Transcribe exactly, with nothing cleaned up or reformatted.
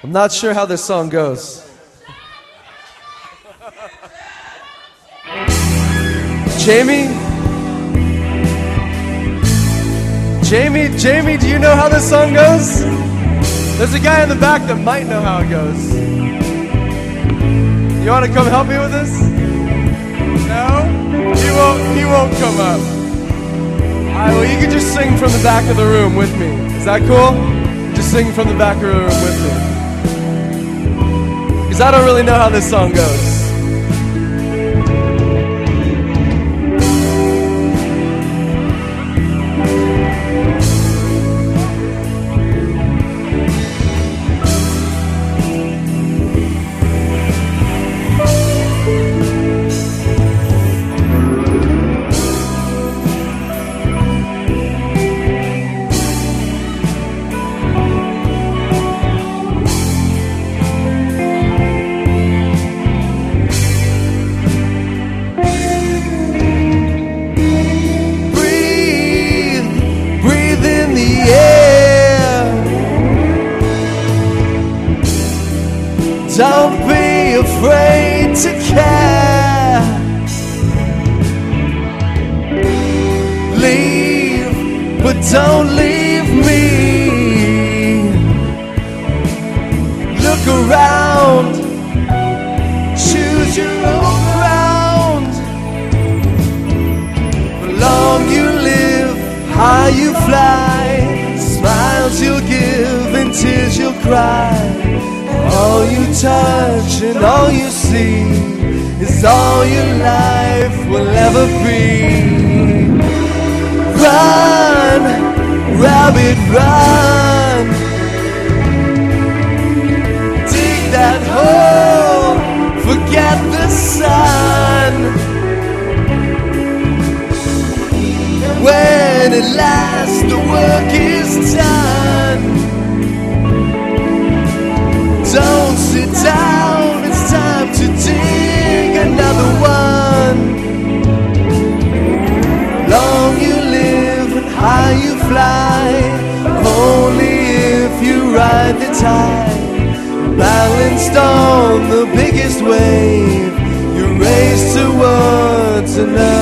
I'm not sure how this song goes. Jamie? Jamie, Jamie, do you know how this song goes? There's a guy in the back that might know how it goes. You want to come help me with this? No? He won't, he won't come up. Alright, well you can just sing from the back of the room with me. Is that cool? Just sing from the back of the room with me. Because I don't really know how this song goes. Don't be afraid to care. Leave, but don't leave me. Look around, choose your own ground. The long you live, high you fly. Smiles you'll give and tears you'll cry. All you touch and all you see is all your life will ever be. Run, rabbit, run. Dig that hole, forget the sun. When at last the work is done, don't sit down, it's time to dig another one. Long you live and high you fly, only if you ride the tide. Balanced on the biggest wave, you race towards another.